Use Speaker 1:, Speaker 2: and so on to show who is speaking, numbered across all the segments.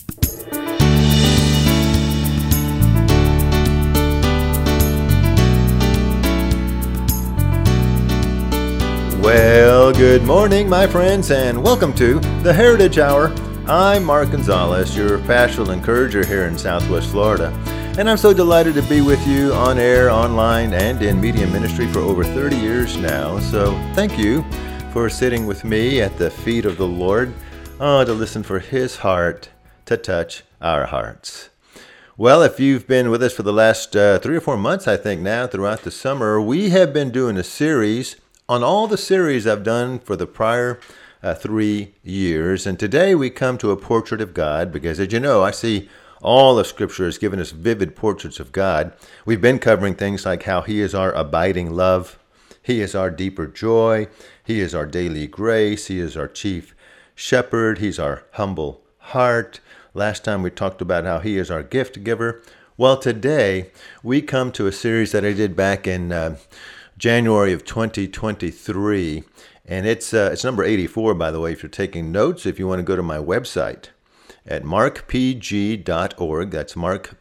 Speaker 1: Well, good morning, my friends, and welcome to the Heritage Hour. I'm Mark Gonzalez, your pastoral encourager here in Southwest Florida, and I'm so delighted to be with you on air, online, and in media ministry for over 30 years now. So thank you for sitting with me at the feet of the Lord, to listen for His heart to touch our hearts. Well, if you've been with us for the last 3 or 4 months, I think now, throughout the summer, we have been doing a series on all the series I've done for the prior 3 years. And today we come to a portrait of God because, as you know, I see all of Scripture has given us vivid portraits of God. We've been covering things like how He is our abiding love, He is our deeper joy, He is our daily grace, He is our chief shepherd, He's our humble heart. Last time we talked about how He is our gift giver. Well, today we come to a series that I did back in January of 2023, and it's number 84, by the way, if you're taking notes. If you want to go to my website at markpg.org, that's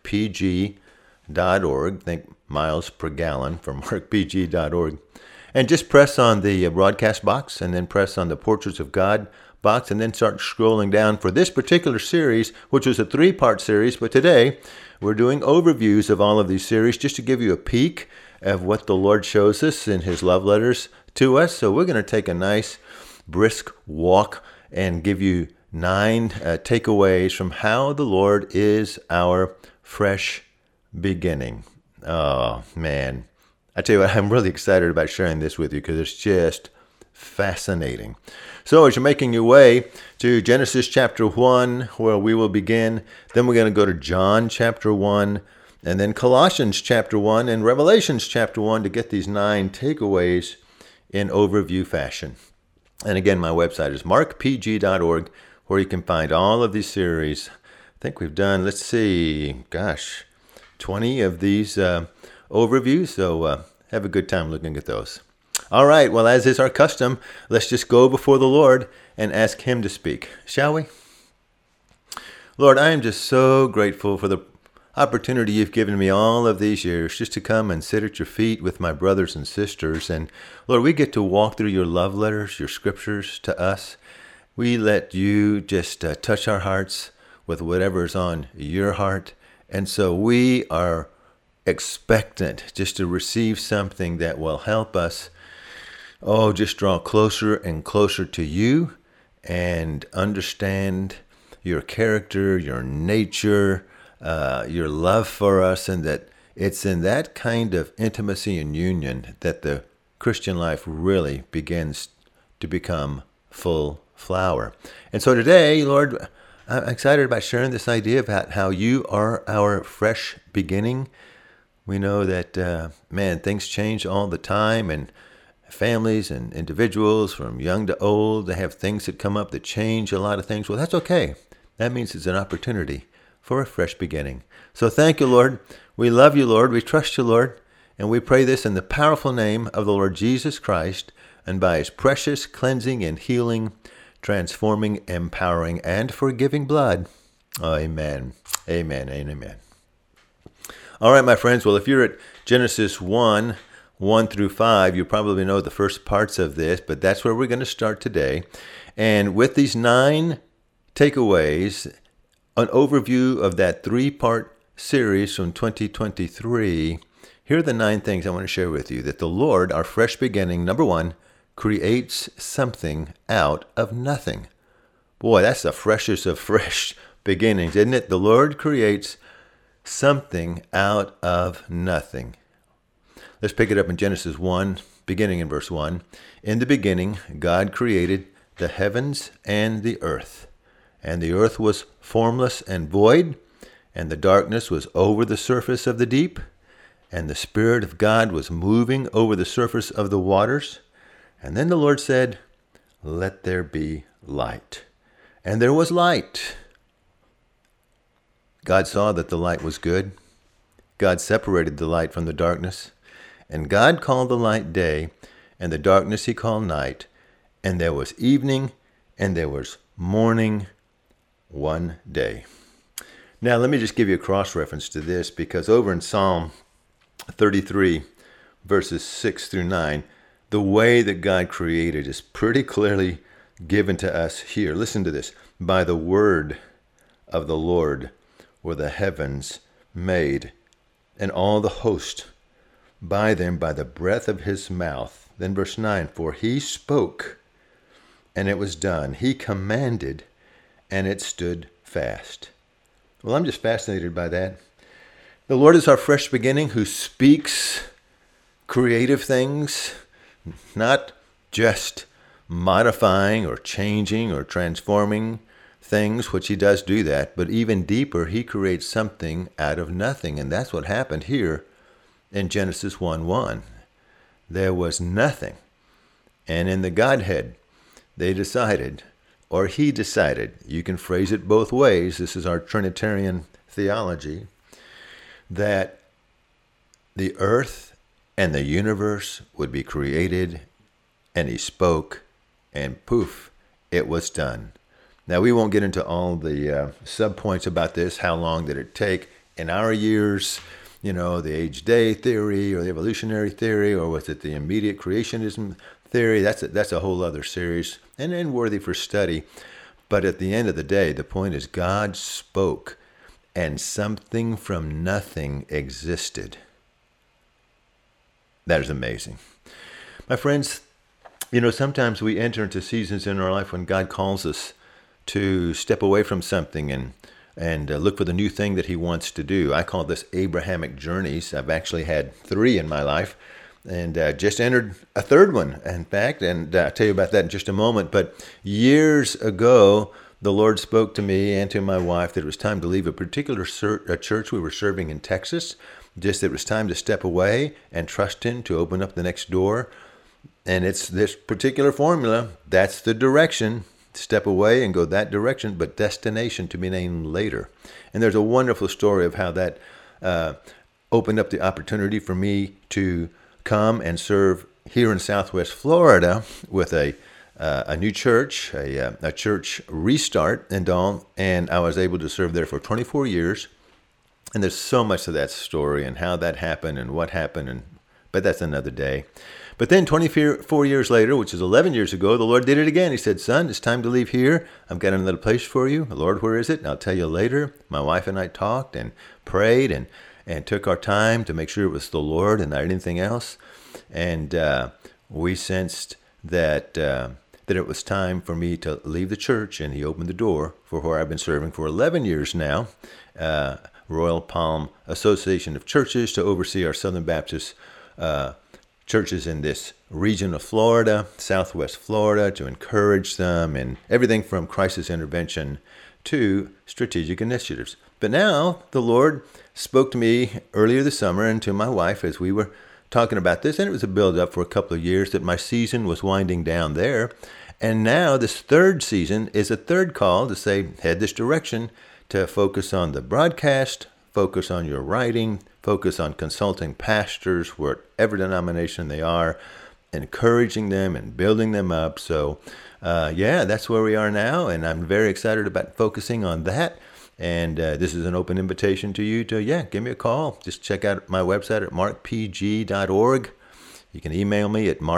Speaker 1: markpg.org, think miles per gallon for markpg.org, and just press on the broadcast box, and then press on the Portraits of God box, and then start scrolling down for this particular series, which was a 3-part series, but today we're doing overviews of all of these series just to give you a peek of what the Lord shows us in His love letters to us. So we're going to take a nice brisk walk and give you 9 takeaways from how the Lord is our fresh beginning. Oh, man. I tell you what, I'm really excited about sharing this with you because it's just fascinating. So as you're making your way to Genesis chapter 1, where we will begin, then we're going to go to John chapter 1, and then Colossians chapter 1 and Revelations chapter 1 to get these 9 takeaways in overview fashion. And again, my website is markpg.org, where you can find all of these series. I think we've done, 20 of these overviews, so have a good time looking at those. All right, well, as is our custom, let's just go before the Lord and ask Him to speak, shall we? Lord, I am just so grateful for the opportunity You've given me all of these years just to come and sit at Your feet with my brothers and sisters. And Lord, we get to walk through Your love letters, Your scriptures to us. We let You just touch our hearts with whatever's on Your heart. And so we are expectant just to receive something that will help us, just draw closer and closer to You and understand Your character, Your nature, Your love for us, and that it's in that kind of intimacy and union that the Christian life really begins to become full flower. And so today, Lord, I'm excited about sharing this idea about how You are our fresh beginning. We know that, things change all the time, and families and individuals from young to old, they have things that come up that change a lot of things. Well, that's okay. That means it's an opportunity for a fresh beginning. So thank You, Lord. We love You, Lord. We trust You, Lord. And we pray this in the powerful name of the Lord Jesus Christ, and by His precious cleansing and healing, transforming, empowering, and forgiving blood. Amen. Amen and amen. All right, my friends. Well, if you're at Genesis 1 through 5, you probably know the first parts of this, but that's where we're going to start today. And with these 9 takeaways, an overview of that 3-part series from 2023, here are the 9 things I want to share with you. That the Lord, our fresh beginning, number 1, creates something out of nothing. Boy, that's the freshest of fresh beginnings, isn't it? The Lord creates something out of nothing. Let's pick it up in Genesis 1, beginning in verse 1. In the beginning, God created the heavens and the earth. And the earth was formless and void, and the darkness was over the surface of the deep, and the Spirit of God was moving over the surface of the waters. And then the Lord said, "Let there be light." And there was light. God saw that the light was good. God separated the light from the darkness. And God called the light day, and the darkness He called night. And there was evening, and there was morning, one day. Now, let me just give you a cross-reference to this, because over in Psalm 33, verses 6 through 9, the way that God created is pretty clearly given to us here. Listen to this. By the word of the Lord were the heavens made, and all the host by them by the breath of his mouth. Then verse 9, for he spoke, and it was done. He commanded, and it stood fast. Well, I'm just fascinated by that. The Lord is our fresh beginning, who speaks creative things, not just modifying or changing or transforming things, which he does do that, but even deeper, he creates something out of nothing. And that's what happened here in Genesis 1:1. There was nothing. And in the Godhead, they decided, or he decided, you can phrase it both ways, this is our Trinitarian theology, that the earth and the universe would be created, and he spoke, and poof, it was done. Now, we won't get into all the sub-points about this. How long did it take? In our years, the age-day theory or the evolutionary theory, or was it the immediate creationism theory? That's a whole other series and worthy for study. But at the end of the day, the point is God spoke, and something from nothing existed. That is amazing. My friends, sometimes we enter into seasons in our life when God calls us to step away from something and look for the new thing that he wants to do. I call this Abrahamic journeys. I've actually had 3 in my life, and just entered a 3rd one, in fact, and I'll tell you about that in just a moment. But years ago, the Lord spoke to me and to my wife that it was time to leave a particular church we were serving in Texas, just that it was time to step away and trust him to open up the next door. And it's this particular formula. That's the direction. Step away and go that direction, but destination to be named later. And there's a wonderful story of how that opened up the opportunity for me to come and serve here in Southwest Florida with a new church, a church restart and all. And I was able to serve there for 24 years. And there's so much of that story and how that happened and what happened, but that's another day. But then 24 years later, which is 11 years ago, the Lord did it again. He said, son, it's time to leave here. I've got another place for you. Lord, where is it? And I'll tell you later. My wife and I talked and prayed and took our time to make sure it was the Lord and not anything else. And we sensed that it was time for me to leave the church, and he opened the door for where I've been serving for 11 years now, Royal Palm Association of Churches, to oversee our Southern Baptist churches in this region of Florida, Southwest Florida, to encourage them in everything from crisis intervention to strategic initiatives. But now the Lord spoke to me earlier this summer and to my wife as we were talking about this, and it was a build-up for a couple of years that my season was winding down there. And now this 3rd season is a 3rd call to say, head this direction, to focus on the broadcast, focus on your writing, focus on consulting pastors, whatever denomination they are, encouraging them and building them up. So, that's where we are now, and I'm very excited about focusing on that. And this is an open invitation to you to, give me a call. Just check out my website at markpg.org. You can email me at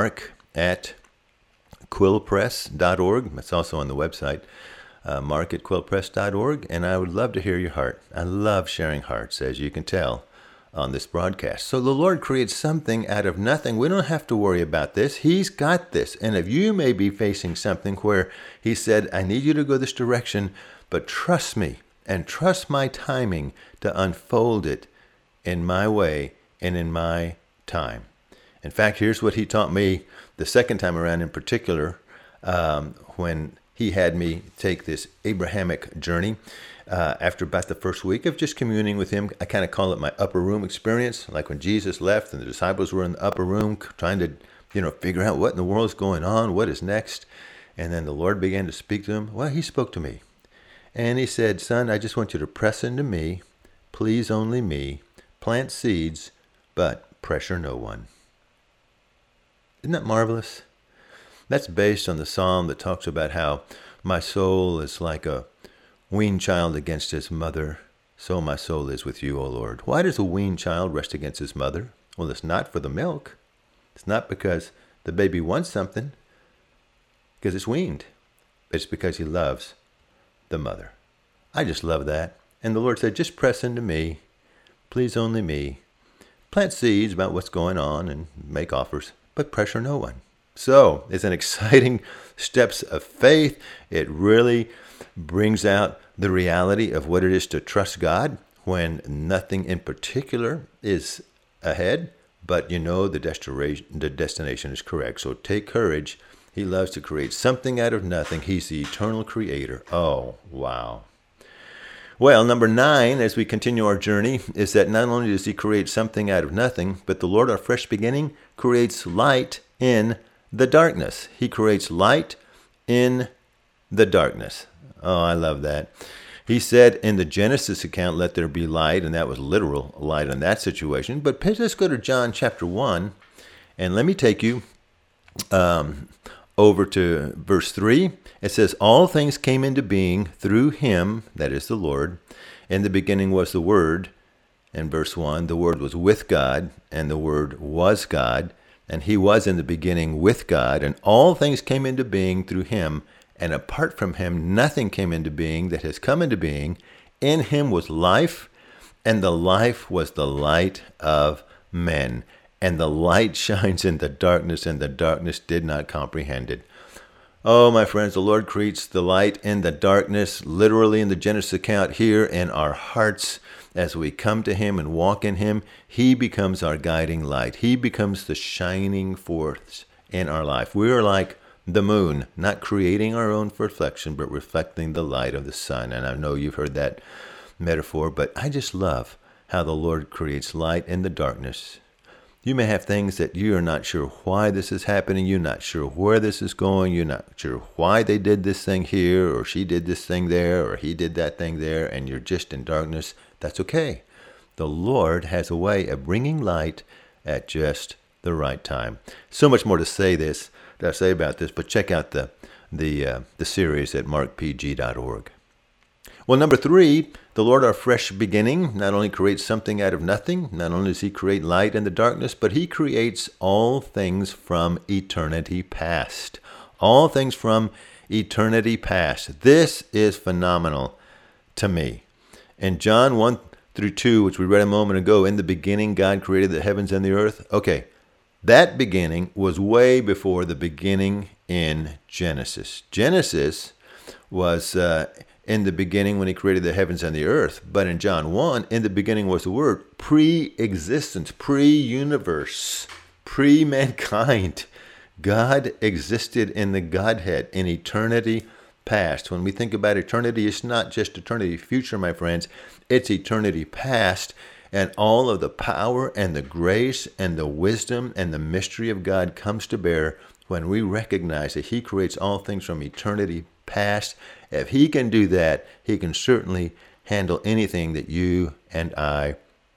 Speaker 1: mark@quillpress.org. That's also on the website. mark@quillpress.org, and I would love to hear your heart. I love sharing hearts, as you can tell, on this broadcast. So the Lord creates something out of nothing. We don't have to worry about this. He's got this. And if you may be facing something where he said, I need you to go this direction, but trust me and trust my timing to unfold it in my way and in my time. In fact, here's what he taught me the second time around in particular, when he had me take this Abrahamic journey. After about the first week of just communing with him, I kind of call it my upper room experience, like when Jesus left and the disciples were in the upper room trying to, figure out what in the world is going on, what is next. And then the Lord began to speak to him. Well, he spoke to me. And he said, son, I just want you to press into me, please only me, plant seeds, but pressure no one. Isn't that marvelous? That's based on the psalm that talks about how my soul is like a weaned child against his mother, So my soul is with you, O Lord. Why does a weaned child rest against his mother? Well, it's not for the milk. It's not because the baby wants something, because it's weaned. It's because he loves the mother. I just love that. And the Lord said, just press into me. Please only me. Plant seeds about what's going on and make offers, but pressure no one. So it's an exciting steps of faith. It really brings out the reality of what it is to trust God when nothing in particular is ahead, but you know the destination is correct. So take courage. He loves to create something out of nothing. He's the eternal creator. Oh, wow. Well, number 9, as we continue our journey, is that not only does he create something out of nothing, but the Lord, our fresh beginning, creates light in the darkness. He creates light in the darkness. Oh, I love that. He said in the Genesis account, let there be light, and that was literal light in that situation. But let's go to John chapter 1, and let me take you over to verse 3. It says, all things came into being through him, that is the Lord. In the beginning was the Word. In verse 1, the Word was with God, and the Word was God. And he was in the beginning with God, and all things came into being through him. And apart from him, nothing came into being that has come into being. In him was life, and the life was the light of men. And the light shines in the darkness, and the darkness did not comprehend it. Oh, my friends, the Lord creates the light in the darkness, literally in the Genesis account here in our hearts. As we come to him and walk in him, he becomes our guiding light. He becomes the shining force in our life. We are like the moon, not creating our own reflection, but reflecting the light of the sun. And I know you've heard that metaphor, but I just love how the Lord creates light in the darkness. You may have things that you are not sure why this is happening. You're not sure where this is going. You're not sure why they did this thing here, or she did this thing there, or he did that thing there, and you're just in darkness. That's okay. The Lord has a way of bringing light at just the right time. So much more to say about this, but check out the series at markpg.org. Well, number 3, the Lord, our fresh beginning, not only creates something out of nothing, not only does he create light in the darkness, but he creates all things from eternity past. All things from eternity past. This is phenomenal to me. In John 1 through 2, which we read a moment ago, in the beginning God created the heavens and the earth. Okay, that beginning was way before the beginning in Genesis. Genesis was in the beginning when he created the heavens and the earth. But in John 1, in the beginning was the Word, pre-existence, pre-universe, pre-mankind. God existed in the Godhead in eternity past. When we think about eternity, it's not just eternity future, my friends. It's eternity past. And all of the power and the grace and the wisdom and the mystery of God comes to bear when we recognize that he creates all things from eternity past. If he can do that, he can certainly handle anything that you and I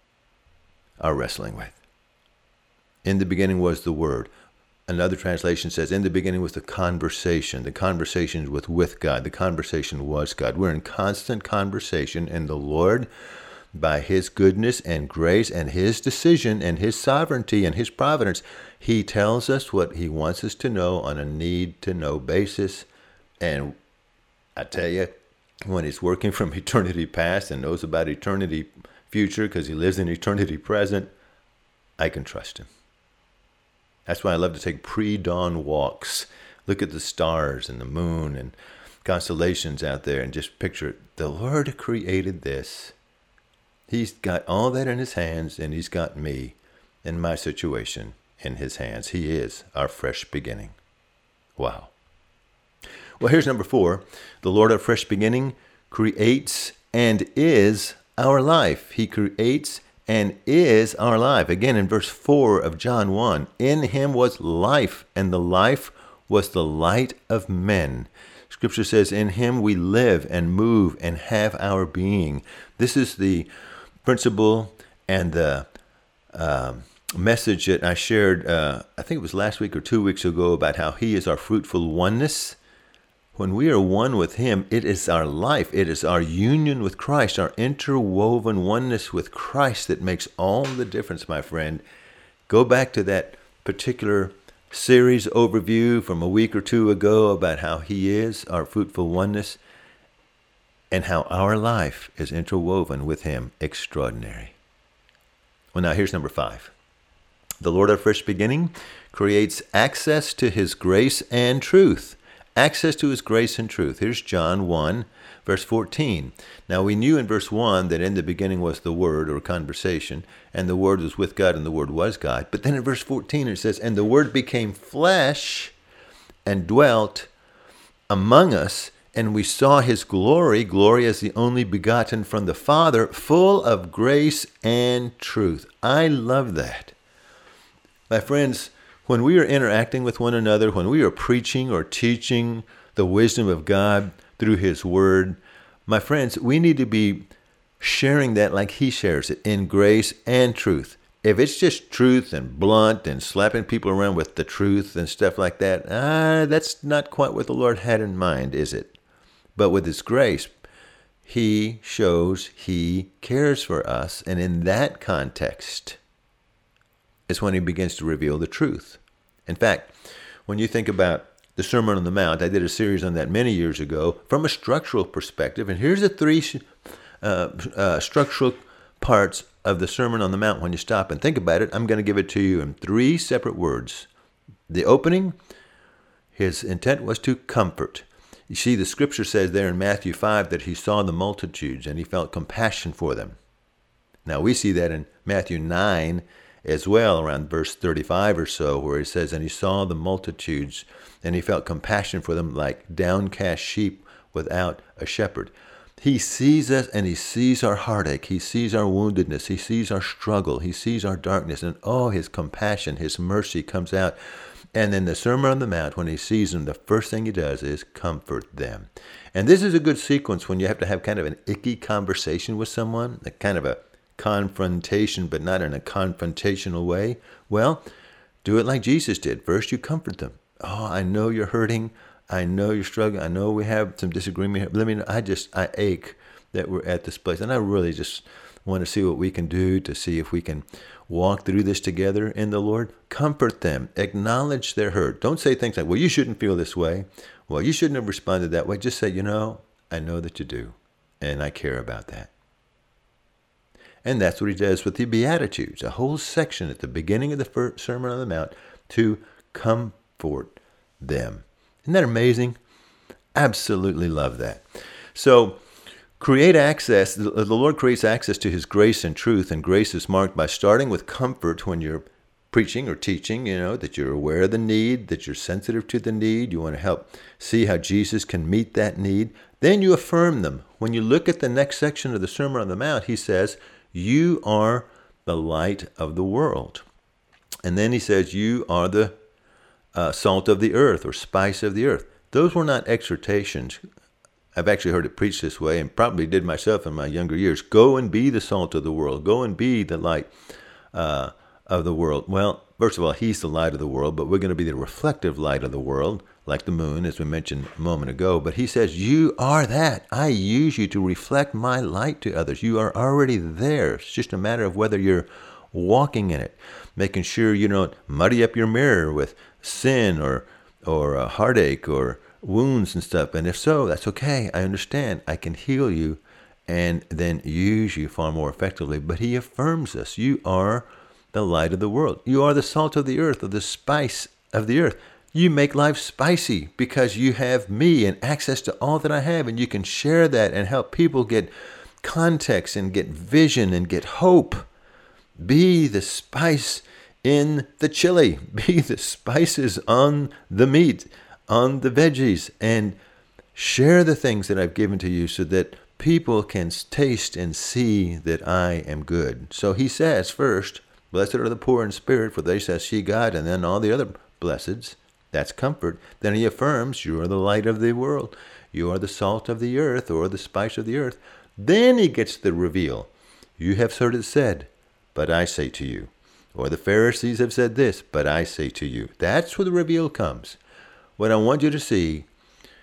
Speaker 1: are wrestling with. In the beginning was the Word. Another translation says, in the beginning was the conversation. The conversation was with God. The conversation was God. We're in constant conversation, and the Lord, by his goodness and grace and his decision and his sovereignty and his providence, he tells us what he wants us to know on a need-to-know basis. And I tell you, when he's working from eternity past and knows about eternity future because he lives in eternity present, I can trust him. That's why I love to take pre-dawn walks. Look at the stars and the moon and constellations out there and just picture it. The Lord created this. He's got all that in his hands, and he's got me and my situation in his hands. He is our fresh beginning. Wow. Well, here's number 4. The Lord, our fresh beginning, creates and is our life. He creates and is our life. Again, in verse 4 of John 1, in him was life, and the life was the light of men. Scripture says, in him we live and move and have our being. This is the principle and the message that I shared, I think it was last week or 2 weeks ago, about how he is our fruitful oneness. When we are one with him, it is our life. It is our union with Christ, our interwoven oneness with Christ that makes all the difference, my friend. Go back to that particular series overview from a week or two ago about how he is our fruitful oneness and how our life is interwoven with him. Extraordinary. Well, now here's number 5. The Lord, our first beginning, creates access to his grace and truth. Access to his grace and truth. Here's John 1, verse 14. Now we knew in verse 1 that in the beginning was the Word, or conversation, and the Word was with God, and the Word was God. But then in verse 14 it says, and the Word became flesh and dwelt among us, and we saw his glory, glory as the only begotten from the Father, full of grace and truth. I love that. My friends, when we are interacting with one another, when we are preaching or teaching the wisdom of God through his word, my friends, we need to be sharing that like he shares it, in grace and truth. If it's just truth and blunt and slapping people around with the truth and stuff like that, that's not quite what the Lord had in mind, is it? But with his grace, he shows he cares for us. And in that context is when he begins to reveal the truth. In fact, when you think about the Sermon on the Mount, I did a series on that many years ago from a structural perspective. And here's the 3 structural parts of the Sermon on the Mount. When you stop and think about it, I'm going to give it to you in 3 separate words. The opening, his intent was to comfort. You see, the scripture says there in Matthew 5 that he saw the multitudes and he felt compassion for them. Now we see that in Matthew 9 as well, around verse 35 or so, where he says, and he saw the multitudes and he felt compassion for them like downcast sheep without a shepherd. He sees us and he sees our heartache. He sees our woundedness. He sees our struggle. He sees our darkness. And his compassion, his mercy comes out. And then the Sermon on the Mount, when he sees them, the first thing he does is comfort them. And this is a good sequence when you have to have kind of an icky conversation with someone, a kind of a confrontation, but not in a confrontational way. Well, do it like Jesus did. First, you comfort them. Oh, I know you're hurting. I know you're struggling. I know we have some disagreement here. But let me know, I ache that we're at this place. And I really just want to see what we can do to see if we can walk through this together in the Lord. Comfort them. Acknowledge their hurt. Don't say things like, well, you shouldn't feel this way. Well, you shouldn't have responded that way. Just say, I know that you do. And I care about that. And that's what he does with the Beatitudes, a whole section at the beginning of the first Sermon on the Mount to comfort them. Isn't that amazing? Absolutely love that. So create access. The Lord creates access to his grace and truth, and grace is marked by starting with comfort when you're preaching or teaching, that you're aware of the need, that you're sensitive to the need. You want to help see how Jesus can meet that need. Then you affirm them. When you look at the next section of the Sermon on the Mount, he says, you are the light of the world. And then he says, you are the salt of the earth or spice of the earth. Those were not exhortations. I've actually heard it preached this way and probably did myself in my younger years. Go and be the salt of the world. Go and be the light of the world. Well, first of all, he's the light of the world, but we're going to be the reflective light of the world, like the moon, as we mentioned a moment ago. But he says, you are that. I use you to reflect my light to others. You are already there. It's just a matter of whether you're walking in it, making sure you don't muddy up your mirror with sin or a heartache or wounds and stuff. And if so, that's okay. I understand. I can heal you and then use you far more effectively. But he affirms us. You are the light of the world. You are the salt of the earth, or the spice of the earth. You make life spicy because you have me and access to all that I have, and you can share that and help people get context and get vision and get hope. Be the spice in the chili. Be the spices on the meat, on the veggies, and share the things that I've given to you so that people can taste and see that I am good. So he says first, blessed are the poor in spirit, for they shall see God, and then all the other blesseds. That's comfort. Then he affirms, you are the light of the world. You are the salt of the earth, or the spice of the earth. Then he gets the reveal. You have heard it said, but I say to you. Or the Pharisees have said this, but I say to you. That's where the reveal comes. What I want you to see,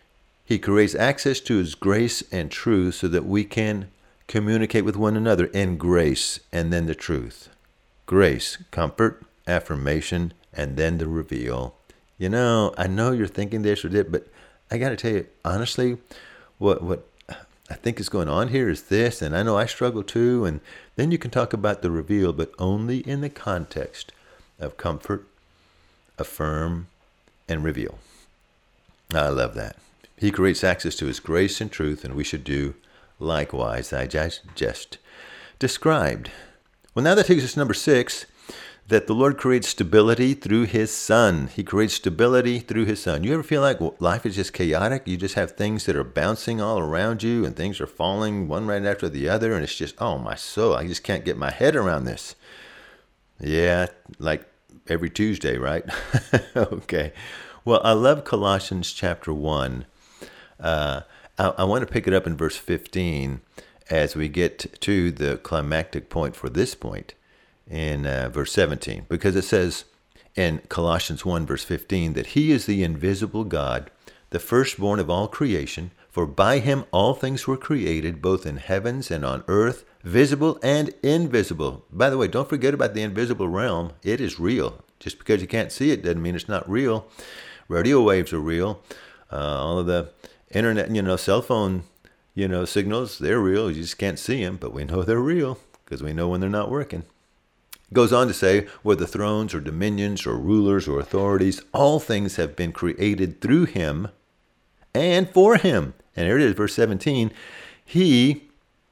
Speaker 1: He creates access to his grace and truth so that we can communicate with one another in grace and then the truth. Grace, comfort, affirmation, and then the reveal. I know you're thinking this or that, but I got to tell you, honestly, what I think is going on here is this, and I know I struggle too, and then you can talk about the reveal, but only in the context of comfort, affirm, and reveal. I love that. He creates access to his grace and truth, and we should do likewise. I just described. Well, now that takes us to number 6, that the Lord creates stability through his Son. He creates stability through his Son. You ever feel like life is just chaotic? You just have things that are bouncing all around you and things are falling one right after the other, and it's just, oh, my soul, I just can't get my head around this. Yeah, like every Tuesday, right? Okay. Well, I love Colossians chapter 1. I want to pick it up in verse 15 as we get to the climactic point for this point in verse 17, because it says in Colossians 1 verse 15 that he is the invisible God, the firstborn of all creation, for by him all things were created, both in heavens and on earth, visible and invisible. By the way, don't forget about the invisible realm. It is real. Just because you can't see it doesn't mean it's not real. Radio waves are real. All of the internet, cell phone, signals, they're real. You just can't see them, but we know they're real because we know when they're not working. It goes on to say, whether thrones or dominions or rulers or authorities, all things have been created through him and for him. And here it is, verse 17. He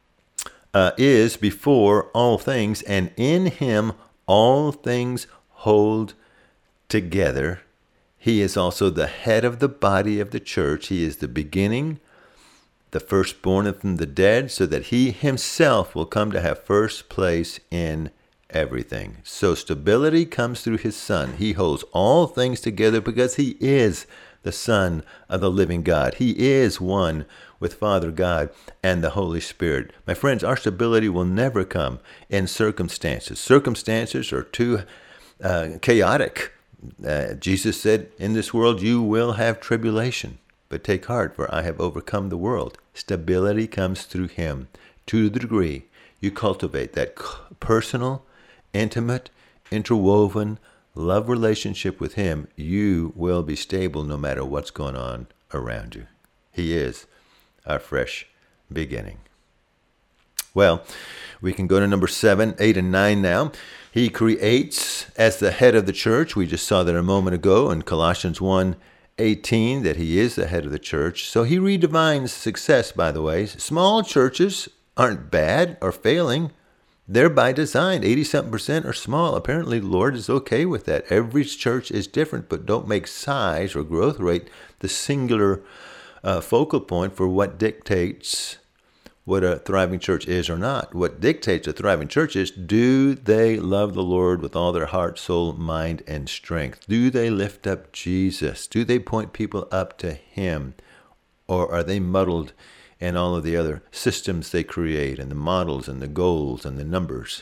Speaker 1: is before all things, and in him all things hold together. He is also the head of the body of the church. He is the beginning, the firstborn from the dead, so that he himself will come to have first place in everything. So stability comes through his Son. He holds all things together because he is the Son of the living God. He is one with Father God and the Holy Spirit. My friends, our stability will never come in circumstances. Circumstances are too chaotic. Jesus said, in this world you will have tribulation, but take heart, for I have overcome the world. Stability comes through him. To the degree you cultivate that personal, intimate, interwoven love relationship with him, you will be stable no matter what's going on around you. He is our fresh beginning. Well, we can go to number 7, 8, and 9 now. He creates as the head of the church. We just saw that a moment ago in Colossians 1:18 that he is the head of the church. So he redefines success, by the way. Small churches aren't bad or failing. They're by design. 80-something% are small. Apparently, the Lord is okay with that. Every church is different, but don't make size or growth rate the singular focal point for what dictates what a thriving church is or not. What dictates a thriving church is, do they love the Lord with all their heart, soul, mind, and strength? Do they lift up Jesus? Do they point people up to him? Or are they muddled in all of the other systems they create and the models and the goals and the numbers?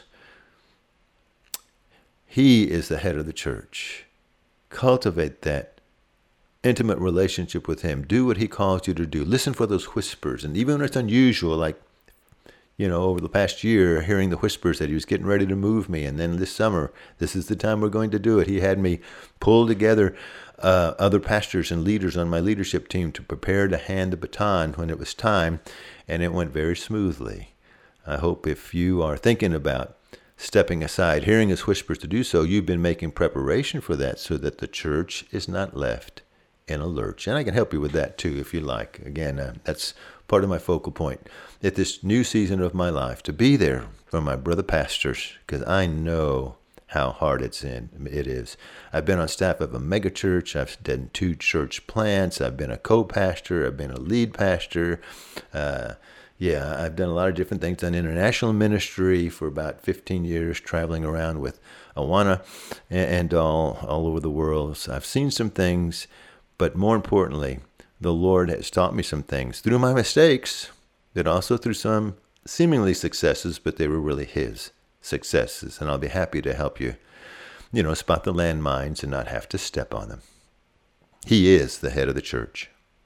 Speaker 1: He is the head of the church. Cultivate that intimate relationship with him. Do what he calls you to do. Listen for those whispers. And even when it's unusual, like, over the past year, hearing the whispers that he was getting ready to move me. And then this summer, this is the time we're going to do it. He had me pull together other pastors and leaders on my leadership team to prepare to hand the baton when it was time. And it went very smoothly. I hope if you are thinking about stepping aside, hearing his whispers to do so, you've been making preparation for that so that the church is not left in a lurch. And I can help you with that too, if you like. Again, that's part of my focal point at this new season of my life, to be there for my brother pastors, because I know how hard it is. I've been on staff of a mega church. I've done 2 church plants. I've been a co-pastor. I've been a lead pastor. I've done a lot of different things. Done international ministry for about 15 years, traveling around with Awana and all over the world. So I've seen some things. But more importantly, the Lord has taught me some things through my mistakes, but also through some seemingly successes, but they were really his successes. And I'll be happy to help you, spot the landmines and not have to step on them. He is the head of the church.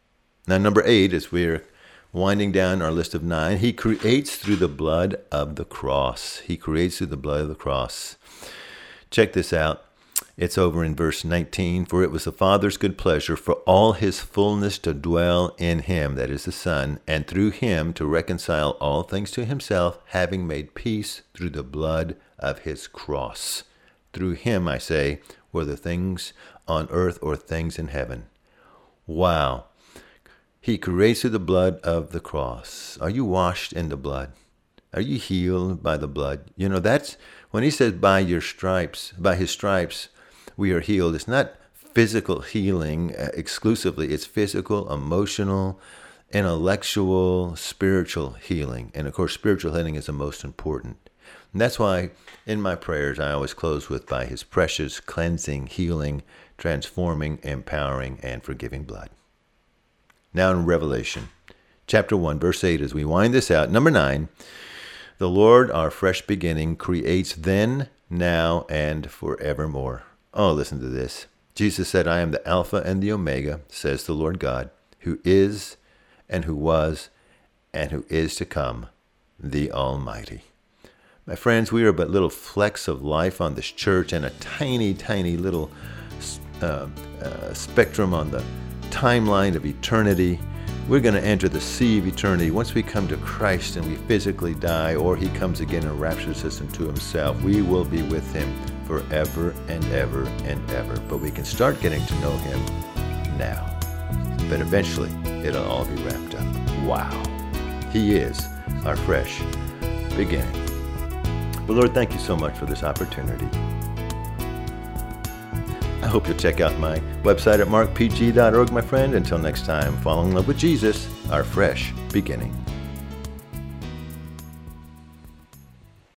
Speaker 1: Now, number 8, as we're winding down our list of 9, he creates through the blood of the cross. He creates through the blood of the cross. Check this out. It's over in verse 19. For it was the Father's good pleasure for all his fullness to dwell in him, that is the Son, and through him to reconcile all things to himself, having made peace through the blood of his cross. Through him, I say, whether things on earth or things in heaven. Wow. He creates through the blood of the cross. Are you washed in the blood? Are you healed by the blood? You know, that's when he says by his stripes, we are healed. It's not physical healing exclusively. It's physical, emotional, intellectual, spiritual healing. And of course, spiritual healing is the most important. And that's why in my prayers, I always close with by his precious, cleansing, healing, transforming, empowering, and forgiving blood. Now in Revelation, chapter 1, verse 8, as we wind this out. Number 9, the Lord, our fresh beginning, creates then, now, and forevermore. Oh, listen to this. Jesus said, I am the Alpha and the Omega, says the Lord God, who is, and who was, and who is to come, the Almighty. My friends, we are but little flecks of life on this church and a tiny, tiny little spectrum on the timeline of eternity. We're going to enter the sea of eternity. Once we come to Christ and we physically die, or he comes again and raptures us into himself, we will be with him forever and ever and ever. But we can start getting to know him now. But eventually, it'll all be wrapped up. Wow. He is our fresh beginning. But Lord, thank you so much for this opportunity. I hope you'll check out my website at markpg.org, my friend. Until next time, fall in love with Jesus, our fresh beginning.